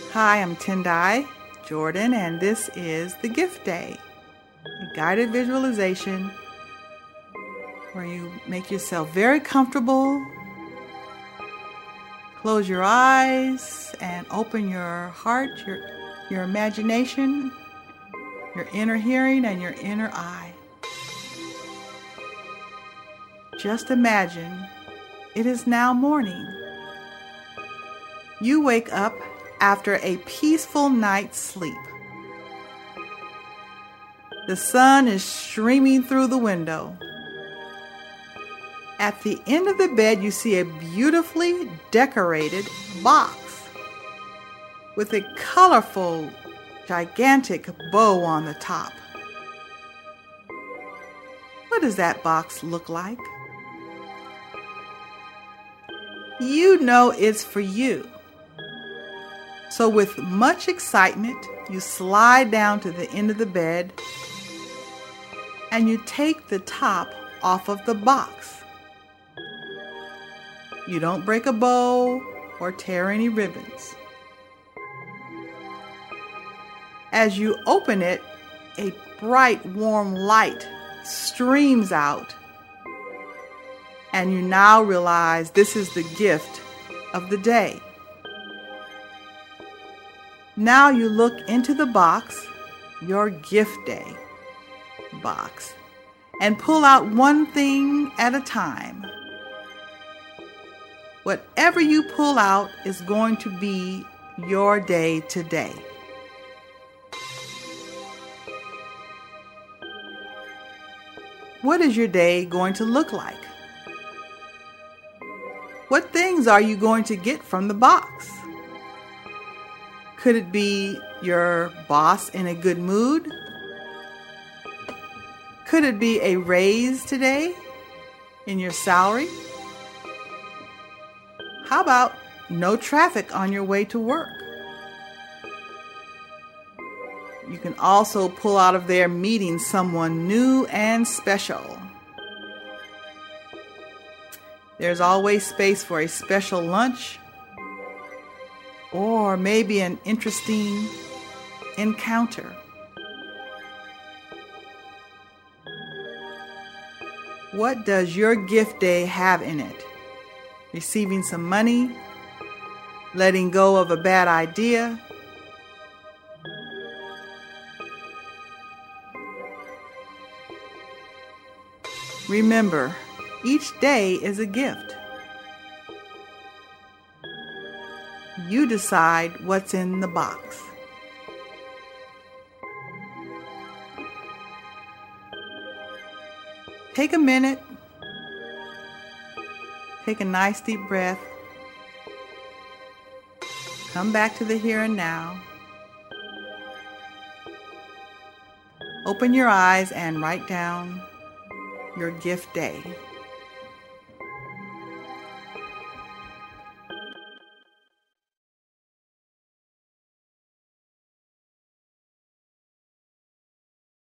Hi, I'm Tendai Jordan, and this is the Gift Day, a guided visualization where you make yourself very comfortable. Close your eyes and open your heart, your imagination, your inner hearing, and your inner eye. Just imagine it is now morning. You wake up after a peaceful night's sleep. The sun is streaming through the window. At the end of the bed, you see a beautifully decorated box with a colorful, gigantic bow on the top. What does that box look like? You know it's for you. So with much excitement, you slide down to the end of the bed and you take the top off of the box. You don't break a bow or tear any ribbons. As you open it, a bright, warm light streams out, and you now realize this is the gift of the day. Now you look into the box, your gift day box, and pull out one thing at a time. Whatever you pull out is going to be your day today. What is your day going to look like? What things are you going to get from the box? Could it be your boss in a good mood? Could it be a raise today in your salary? How about no traffic on your way to work? You can also pull out of there meeting someone new and special. There's always space for a special lunch or maybe an interesting encounter. What does your gift day have in it? Receiving some money, letting go of a bad idea, remember, each day is a gift. You decide what's in the box. Take a minute. Take a nice deep breath. Come back to the here and now. Open your eyes and write down your gift day.